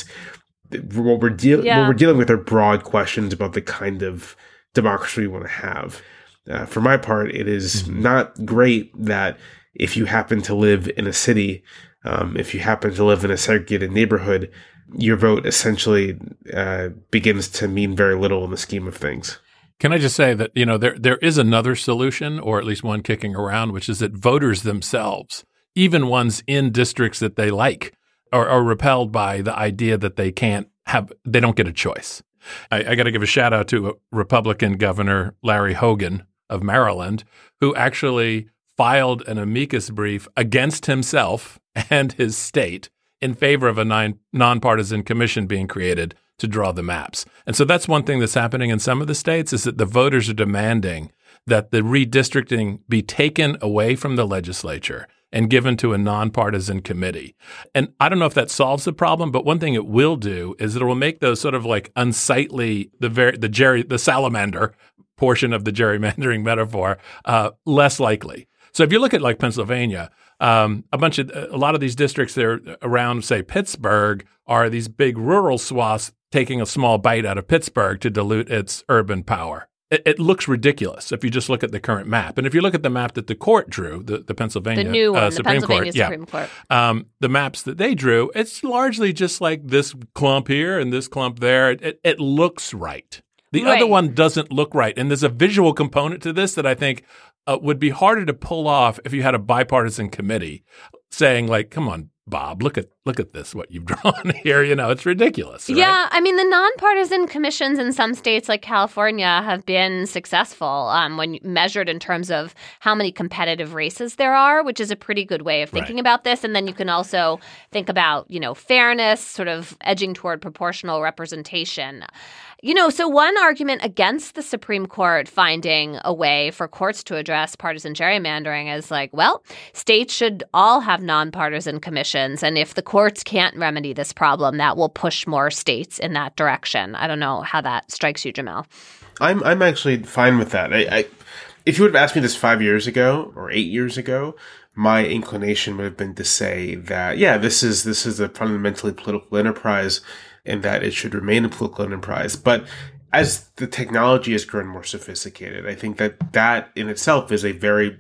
B: what we're, deal- yeah. what we're dealing with are broad questions about the kind of democracy we want to have. Uh, for my part, it is mm-hmm. not great that if you happen to live in a city, um, if you happen to live in a segregated neighborhood, your vote essentially uh, begins to mean very little in the scheme of things.
C: Can I just say that, you know, there there is another solution, or at least one kicking around, which is that voters themselves, even ones in districts that they like, are, are repelled by the idea that they can't have, they don't get a choice. I, I got to give a shout out to Republican Governor Larry Hogan of Maryland, who actually filed an amicus brief against himself and his state in favor of a non- nonpartisan commission being created to draw the maps. And so that's one thing that's happening in some of the states, is that the voters are demanding that the redistricting be taken away from the legislature and given to a nonpartisan committee. And I don't know if that solves the problem, but one thing it will do is it will make those sort of like unsightly, the very, the Jerry, the salamander portion of the gerrymandering metaphor, uh, less likely. So if you look at like Pennsylvania, um, a bunch of, a lot of these districts there around, say, Pittsburgh, are these big rural swaths taking a small bite out of Pittsburgh to dilute its urban power. It, it looks ridiculous if you just look at the current map. And if you look at the map that the court drew, the, the Pennsylvania
A: the new one,
C: uh,
A: the
C: Supreme
A: Pennsylvania
C: Court,
A: Supreme
C: yeah,
A: Court.
C: Um, the maps that they drew, it's largely just like this clump here and this clump there. It, it, it looks right. The
A: right.
C: other one doesn't look right. And there's a visual component to this that I think uh, would be harder to pull off if you had a bipartisan committee saying, like, come on, Bob, look at look at this, what you've drawn here. You know, it's ridiculous. Right?
A: Yeah, I mean, the nonpartisan commissions in some states like California have been successful um, when measured in terms of how many competitive races there are, which is a pretty good way of thinking right. about this. And then you can also think about, you know, fairness, sort of edging toward proportional representation. You know, so one argument against the Supreme Court finding a way for courts to address partisan gerrymandering is like, well, states should all have nonpartisan commissions. And if the courts can't remedy this problem, that will push more states in that direction. I don't know how that strikes you, Jamel.
B: I'm I'm actually fine with that. I, I if you would have asked me this five years ago or eight years ago, my inclination would have been to say that, yeah, this is this is a fundamentally political enterprise, and that it should remain a political enterprise. But as the technology has grown more sophisticated, I think that that in itself is a very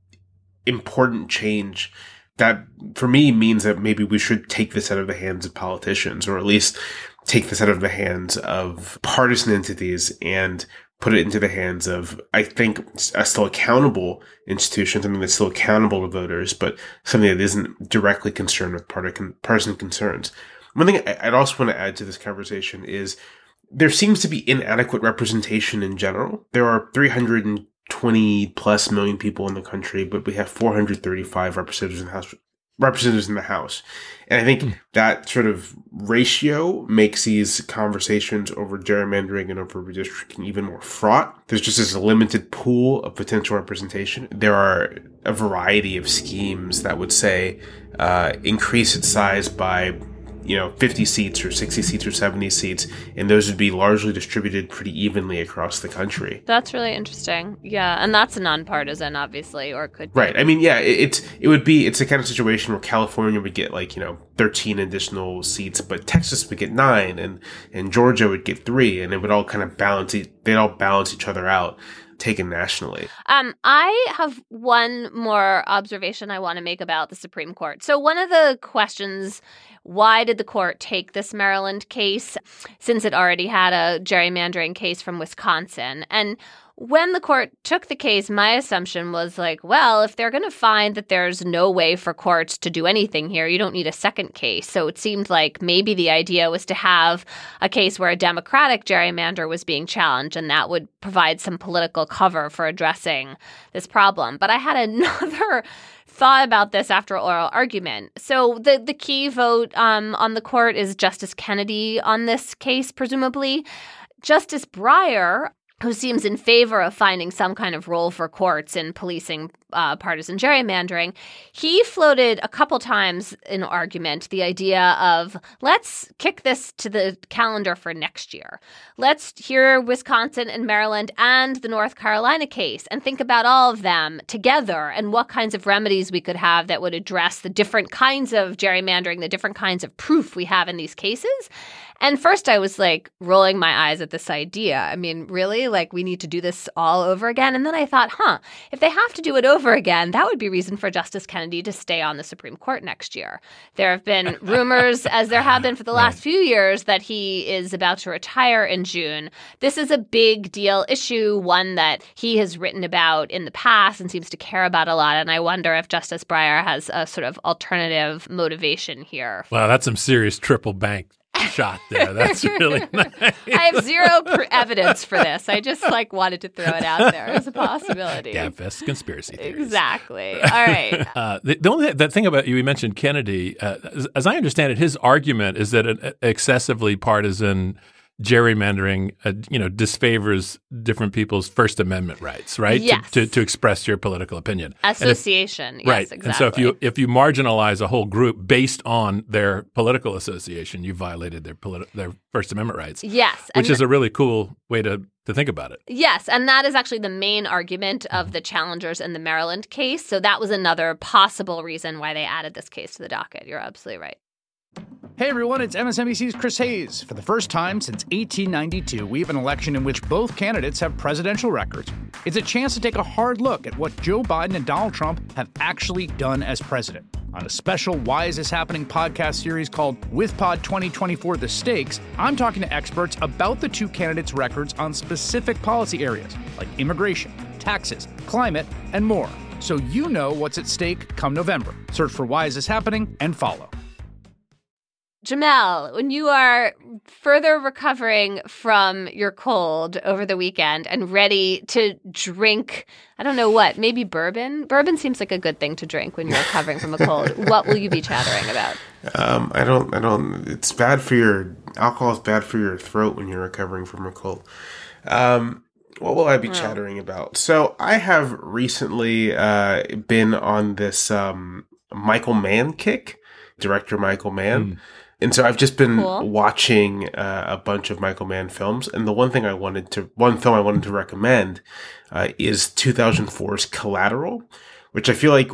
B: important change that, for me, means that maybe we should take this out of the hands of politicians, or at least take this out of the hands of partisan entities and put it into the hands of, I think, a still accountable institution, something that's still accountable to voters, but something that isn't directly concerned with partisan concerns. One thing I'd also want to add to this conversation is there seems to be inadequate representation in general. There are three hundred twenty plus million people in the country, but we have four hundred thirty-five representatives in the House. Representatives in the House. And I think mm. that sort of ratio makes these conversations over gerrymandering and over redistricting even more fraught. There's just this limited pool of potential representation. There are a variety of schemes that would say uh, increase its size by, you know, fifty seats or sixty seats or seventy seats, and those would be largely distributed pretty evenly across the country.
A: That's really interesting. Yeah, and that's a nonpartisan, obviously, or could be.
B: Right. I mean, yeah, it, it's it would be it's a kind of situation where California would get like, you know, thirteen additional seats, but Texas would get nine, and and Georgia would get three, and it would all kind of balance. They'd all balance each other out. taken nationally.
A: Um, I have one more observation I want to make about the Supreme Court. So one of the questions, why did the court take this Maryland case since it already had a gerrymandering case from Wisconsin? And when the court took the case, my assumption was like, well, if they're going to find that there's no way for courts to do anything here, you don't need a second case. So it seemed like maybe the idea was to have a case where a Democratic gerrymander was being challenged, and that would provide some political cover for addressing this problem. But I had another thought about this after oral argument. So the, the key vote um, on the court is Justice Kennedy on this case, presumably. Justice Breyer, who seems in favor of finding some kind of role for courts in policing uh, partisan gerrymandering, he floated a couple times in argument the idea of, let's kick this to the calendar for next year. Let's hear Wisconsin and Maryland and the North Carolina case and think about all of them together and what kinds of remedies we could have that would address the different kinds of gerrymandering, the different kinds of proof we have in these cases. And first I was like rolling my eyes at this idea. I mean, really? Like, we need to do this all over again? And then I thought, huh, if they have to do it over again, that would be reason for Justice Kennedy to stay on the Supreme Court next year. There have been rumors, as there have been for the last few years, that he is about to retire in June. This is a big deal issue, one that he has written about in the past and seems to care about a lot. And I wonder if Justice Breyer has a sort of alternative motivation here.
C: Wow, that's some serious triple bank shot there. That's really nice.
A: I have zero pr- evidence for this. I just like wanted to throw it out there as a possibility.
C: Gabfest conspiracy theories.
A: Exactly. All right.
C: Uh, the, the only that thing about you, we mentioned Kennedy. Uh, as, as I understand it, his argument is that an excessively partisan gerrymandering, uh, you know, disfavors different people's First Amendment rights, right?
A: Yes.
C: To, to, to express your political opinion.
A: Association.
C: If,
A: yes,
C: right.
A: exactly.
C: And so if you if you marginalize a whole group based on their political association, you violated their politi- their First Amendment rights.
A: Yes.
C: Which
A: and
C: is a really cool way to, to think about it.
A: Yes. And that is actually the main argument of the challengers in the Maryland case. So that was another possible reason why they added this case to the docket. You're absolutely right.
F: Hey everyone, it's M S N B C's Chris Hayes. For the first time since eighteen ninety-two, we have an election in which both candidates have presidential records. It's a chance to take a hard look at what Joe Biden and Donald Trump have actually done as president. On a special Why Is This Happening podcast series called WithPod twenty twenty-four The Stakes, I'm talking to experts about the two candidates' records on specific policy areas like immigration, taxes, climate, and more. So you know what's at stake come November. Search for Why Is This Happening and follow.
A: Jamel, when you are further recovering from your cold over the weekend and ready to drink, I don't know what, maybe bourbon? Bourbon seems like a good thing to drink when you're recovering from a cold. What will you be chattering about?
B: Um, I don't, I don't, it's bad for your, alcohol is bad for your throat when you're recovering from a cold. Um, what will I be oh. chattering about? So I have recently uh, been on this um, Michael Mann kick, director Michael Mann. Mm. And so I've just been cool. watching uh, a bunch of Michael Mann films. And the one thing I wanted to, one film I wanted to recommend uh, is two thousand four's Collateral, which I feel like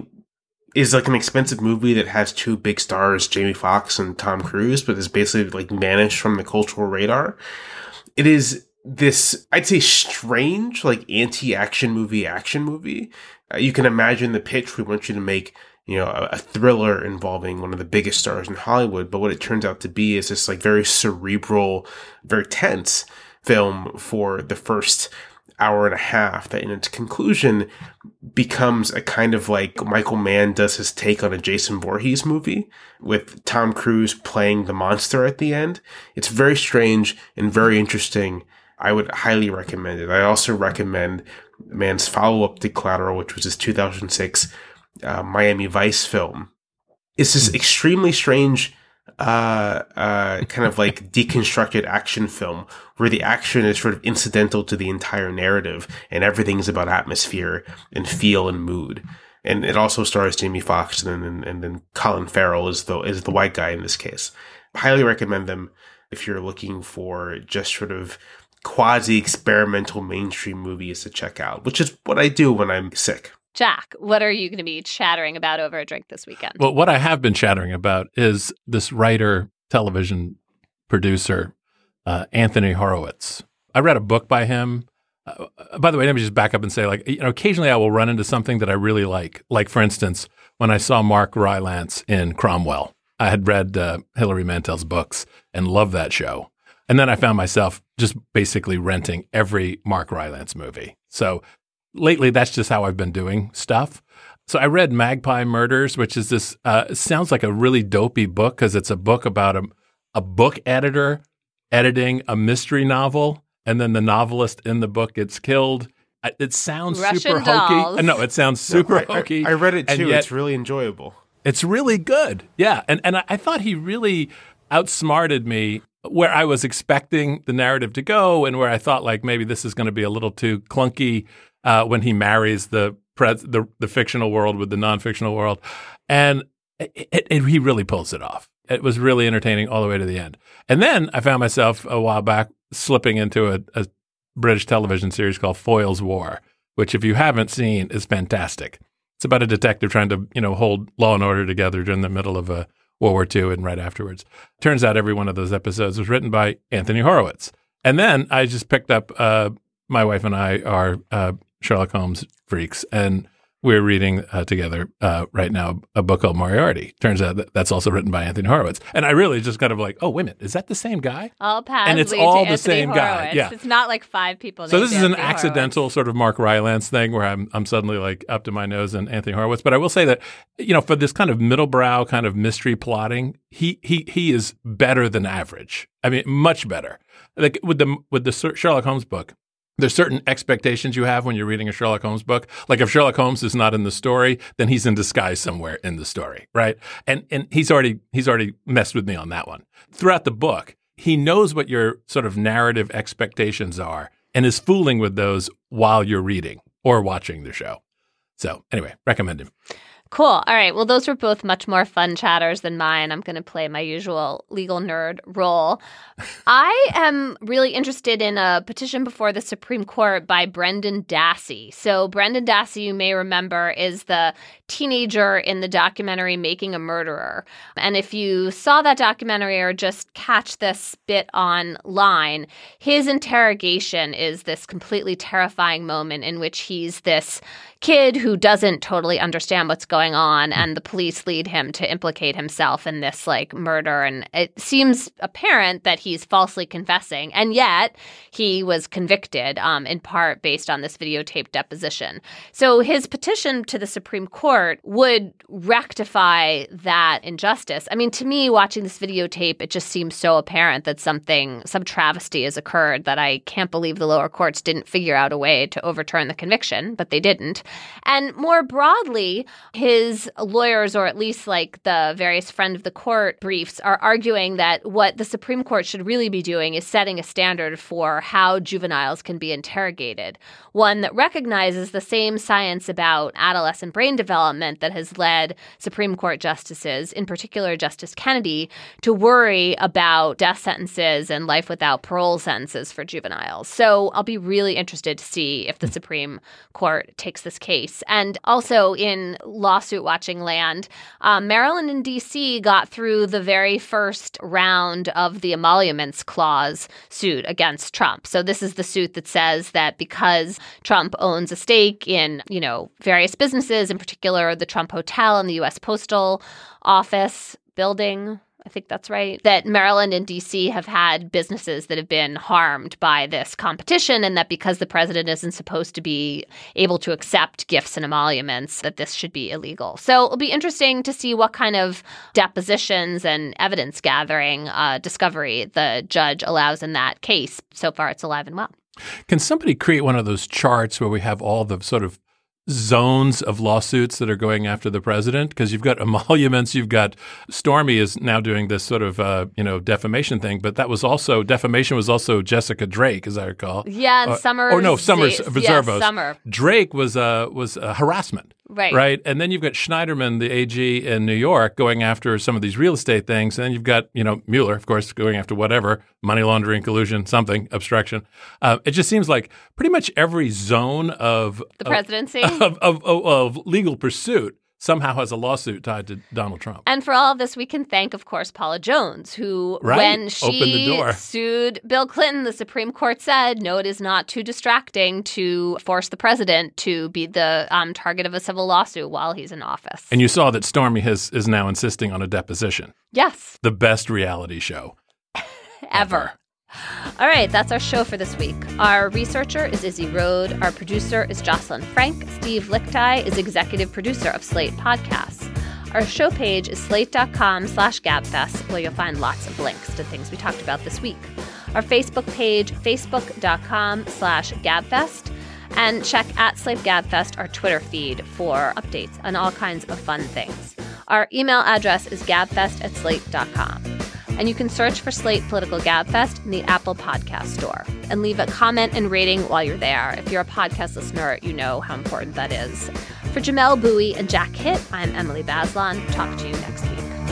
B: is like an expensive movie that has two big stars, Jamie Foxx and Tom Cruise, but is basically like vanished from the cultural radar. It is this, I'd say, strange, like anti-action movie action movie. Uh, you can imagine the pitch. We want you to make, you know, a, a thriller involving one of the biggest stars in Hollywood. But what it turns out to be is this like very cerebral, very tense film for the first hour and a half that in its conclusion becomes a kind of like Michael Mann does his take on a Jason Voorhees movie with Tom Cruise playing the monster at the end. It's very strange and very interesting. I would highly recommend it. I also recommend Mann's follow-up to Collateral, which was his two thousand six Uh, Miami Vice film. It's this extremely strange, uh, uh, kind of like deconstructed action film where the action is sort of incidental to the entire narrative and everything is about atmosphere and feel and mood. And it also stars Jamie Foxx and then, and then Colin Farrell is the, is the white guy in this case. Highly recommend them if you're looking for just sort of quasi-experimental mainstream movies to check out, which is what I do when I'm sick.
A: Jack, what are you going to be chattering about over a drink this weekend?
C: Well, what I have been chattering about is this writer, television producer, uh, Anthony Horowitz. I read a book by him Uh, by the way, let me just back up and say, like, you know, occasionally I will run into something that I really like. Like, for instance, when I saw Mark Rylance in Cromwell, I had read uh, Hilary Mantel's books and loved that show. And then I found myself just basically renting every Mark Rylance movie. So lately, that's just how I've been doing stuff. So I read Magpie Murders, which is this, uh, sounds like a really dopey book because it's a book about a, a book editor editing a mystery novel, and then the novelist in the book gets killed. It sounds
A: Russian
C: super
A: dolls.
C: hokey. No, it sounds super
B: I,
C: hokey.
B: I, I read it
C: and
B: too.
C: yet
B: It's really enjoyable.
C: It's really good. Yeah. And, and I, I thought he really outsmarted me where I was expecting the narrative to go and where I thought like maybe this is going to be a little too clunky uh, when he marries the, pres- the the fictional world with the non-fictional world. And it, it, it, he really pulls it off. It was really entertaining all the way to the end. And then I found myself a while back slipping into a, a British television series called Foyle's War, which if you haven't seen is fantastic. It's about a detective trying to, you know, hold law and order together during the middle of a World War Two and right afterwards. Turns out every one of those episodes was written by Anthony Horowitz. And then I just picked up, uh, my wife and I are uh, Sherlock Holmes freaks, and we're reading uh, together uh, right now a book called Moriarty. Turns out that that's also written by Anthony Horowitz. And I really just kind of like, oh, wait a minute, is that the same guy?
A: All paths
C: And it's
A: lead
C: all
A: to
C: the
A: Anthony
C: same guy,
A: Horowitz.
C: yeah.
A: It's not like five people.
C: So
A: named
C: this is an
A: Anthony
C: accidental
A: Horowitz.
C: sort of Mark Rylance thing where I'm I'm suddenly like up to my nose in Anthony Horowitz. But I will say that, you know, for this kind of middle brow kind of mystery plotting, he he he is better than average. I mean, much better. Like with the with the Sherlock Holmes book, there's certain expectations you have when you're reading a Sherlock Holmes book. Like if Sherlock Holmes is not in the story, then he's in disguise somewhere in the story, right? And and he's already he's already messed with me on that one. Throughout the book, he knows what your sort of narrative expectations are and is fooling with those while you're reading or watching the show. So anyway, recommend him.
A: Cool. All right. Well, those were both much more fun chatters than mine. I'm going to play my usual legal nerd role. I am really interested in a petition before the Supreme Court by Brendan Dassey. So Brendan Dassey, you may remember, is the teenager in the documentary Making a Murderer. And if you saw that documentary or just catch this bit online, his interrogation is this completely terrifying moment in which he's this kid who doesn't totally understand what's going on, and the police lead him to implicate himself in this like murder. And it seems apparent that he's falsely confessing, and yet he was convicted um, in part based on this videotaped deposition. So his petition to the Supreme Court would rectify that injustice. I mean, to me, watching this videotape, it just seems so apparent that something, some travesty has occurred that I can't believe the lower courts didn't figure out a way to overturn the conviction, but they didn't. And more broadly, his lawyers, or at least like the various friend of the court briefs, are arguing that what the Supreme Court should really be doing is setting a standard for how juveniles can be interrogated, one that recognizes the same science about adolescent brain development that has led Supreme Court justices, in particular Justice Kennedy, to worry about death sentences and life without parole sentences for juveniles. So I'll be really interested to see if the Supreme Court takes this case. And also in lawsuit watching land, um, Maryland and D C got through the very first round of the emoluments clause suit against Trump. So this is the suit that says that because Trump owns a stake in, you know, various businesses, in particular the Trump Hotel and the U S Postal Office building, I think that's right, that Maryland and D C have had businesses that have been harmed by this competition, and that because the president isn't supposed to be able to accept gifts and emoluments, that this should be illegal. So it'll be interesting to see what kind of depositions and evidence gathering uh, discovery the judge allows in that case. So far, it's alive and well.
C: Can somebody create one of those charts where we have all the sort of zones of lawsuits that are going after the president? Because you've got emoluments, you've got Stormy is now doing this sort of uh, you know defamation thing, but that was also defamation was also Jessica Drake, as I recall.
A: Yeah, and
C: uh,
A: Summers.
C: Or no, Summers
A: Yes,
C: Reservos.
A: Summer.
C: Drake was uh, was uh, harassment.
A: Right.
C: Right. And then you've got Schneiderman, the A G in New York, going after some of these real estate things. And then you've got, you know, Mueller, of course, going after whatever, money laundering, collusion, something, obstruction. Uh, it just seems like pretty much every zone of
A: The
C: of-
A: presidency?
C: Of, of, of, of legal pursuit, somehow has a lawsuit tied to Donald Trump.
A: And for all of this, we can thank, of course, Paula Jones, who,
C: right.
A: when she
C: Opened the door.
A: sued Bill Clinton, the Supreme Court said, no, it is not too distracting to force the president to be the um, target of a civil lawsuit while he's in office.
C: And you saw that Stormy has, is now insisting on a deposition.
A: Yes.
C: The best reality show
A: ever.
C: ever.
A: All right, that's our show for this week. Our researcher is Izzy Rode. Our producer is Jocelyn Frank. Steve Lichtai is executive producer of Slate Podcasts. Our show page is slate.com slash gabfest, where you'll find lots of links to things we talked about this week. Our Facebook page, facebook.com slash gabfest. And check at Slate Gabfest, our Twitter feed, for updates on all kinds of fun things. Our email address is gabfest at slate dot com. And you can search for Slate Political Gabfest in the Apple Podcast Store and leave a comment and rating while you're there. If you're a podcast listener, you know how important that is. For Jamelle Bouie and Jack Hitt, I'm Emily Bazelon. Talk to you next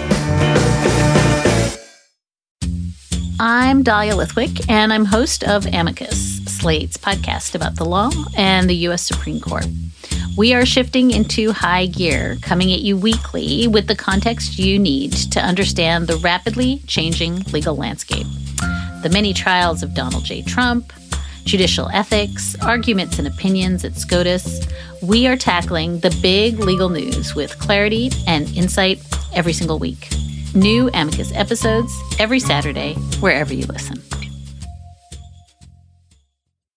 A: week.
G: I'm Dahlia Lithwick, and I'm host of Amicus, Slate's podcast about the law and the U S Supreme Court. We are shifting into high gear, coming at you weekly with the context you need to understand the rapidly changing legal landscape. The many trials of Donald J. Trump, judicial ethics, arguments and opinions at SCOTUS. We are tackling the big legal news with clarity and insight every single week. New Amicus episodes every Saturday, wherever you listen.